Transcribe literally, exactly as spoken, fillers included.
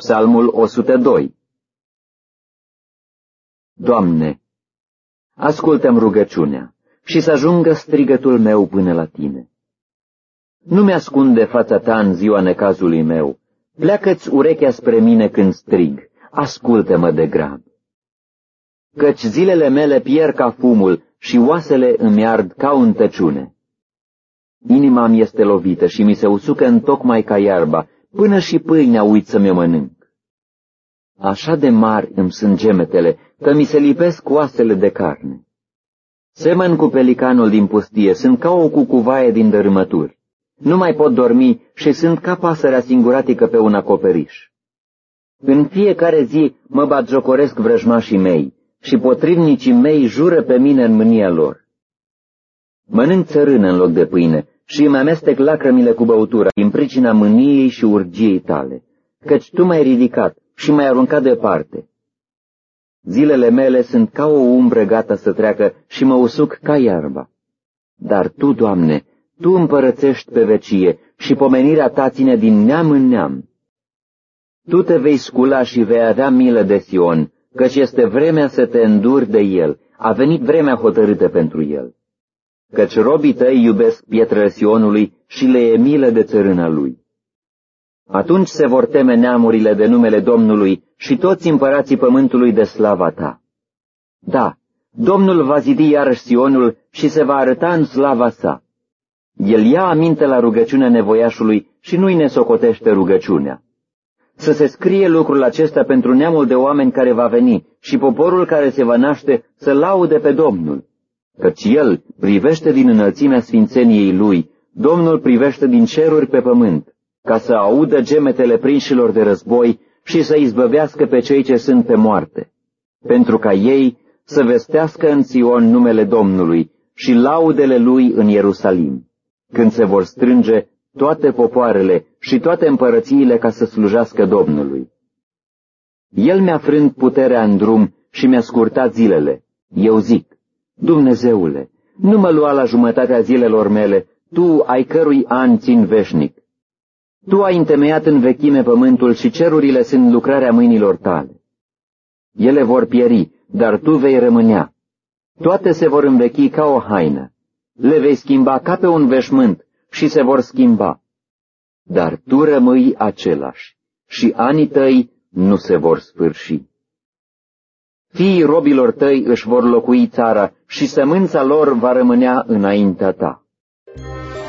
Psalmul o sută doi. Doamne, ascultă-mi rugăciunea și să ajungă strigătul meu până la Tine. Nu mi-ascunde fața Ta în ziua necazului meu, pleacă-ți urechea spre mine când strig, ascultă-mă de grab. Căci zilele mele pierd ca fumul și oasele îmi ard ca o întăciune. Inima-mi este lovită și mi se usucă întocmai ca iarba, până și pâinea uit să mi-o mănânc. Așa de mari îmi sunt gemetele, că mi se lipesc oasele de carne. Semăn cu pelicanul din pustie, sunt ca o cucuvaie din dărâmături. Nu mai pot dormi și sunt ca pasărea singuratică pe un acoperiș. În fiecare zi mă batjocoresc vrăjmașii mei și potrivnicii mei jură pe mine în mânia lor. Mănânc țărână în loc de pâine și îmi amestec lacrămile cu băutura din pricina mâniei și urgiei Tale, căci Tu m-ai ridicat și m-ai aruncat departe. Zilele mele sunt ca o umbră gata să treacă și mă usuc ca iarba. Dar Tu, Doamne, Tu împărățești pe vecie și pomenirea Ta ține din neam în neam. Tu te vei scula și vei avea milă de Sion, căci este vremea să te înduri de el, a venit vremea hotărâtă pentru el. Căci robii Tăi iubesc pietrele Sionului și le e milă de țărâna lui. Atunci se vor teme neamurile de numele Domnului și toți împărații pământului de slava Ta. Da, Domnul va zidi iarăși Sionul și se va arăta în slava sa. El ia aminte la rugăciunea nevoiașului și nu-i nesocotește rugăciunea. Să se scrie lucrul acesta pentru neamul de oameni care va veni și poporul care se va naște să laude pe Domnul. Căci El privește din înălțimea sfințeniei Lui, Domnul privește din ceruri pe pământ, ca să audă gemetele prinșilor de război și să izbăvească pe cei ce sunt pe moarte, pentru ca ei să vestească în Sion numele Domnului și laudele Lui în Ierusalim, când se vor strânge toate popoarele și toate împărățiile ca să slujească Domnului. El mi-a frânt puterea în drum și mi-a scurtat zilele. Eu zic, Dumnezeule, nu mă lua la jumătatea zilelor mele, Tu, ai cărui an țin veșnic. Tu ai întemeiat în vechime pământul și cerurile sunt lucrarea mâinilor Tale. Ele vor pieri, dar Tu vei rămânea. Toate se vor învechi ca o haină. Le vei schimba ca pe un veșmânt și se vor schimba. Dar Tu rămâi același și anii Tăi nu se vor sfârși. Fiii robilor Tăi își vor locui țara și sămânța lor va rămânea înaintea Ta.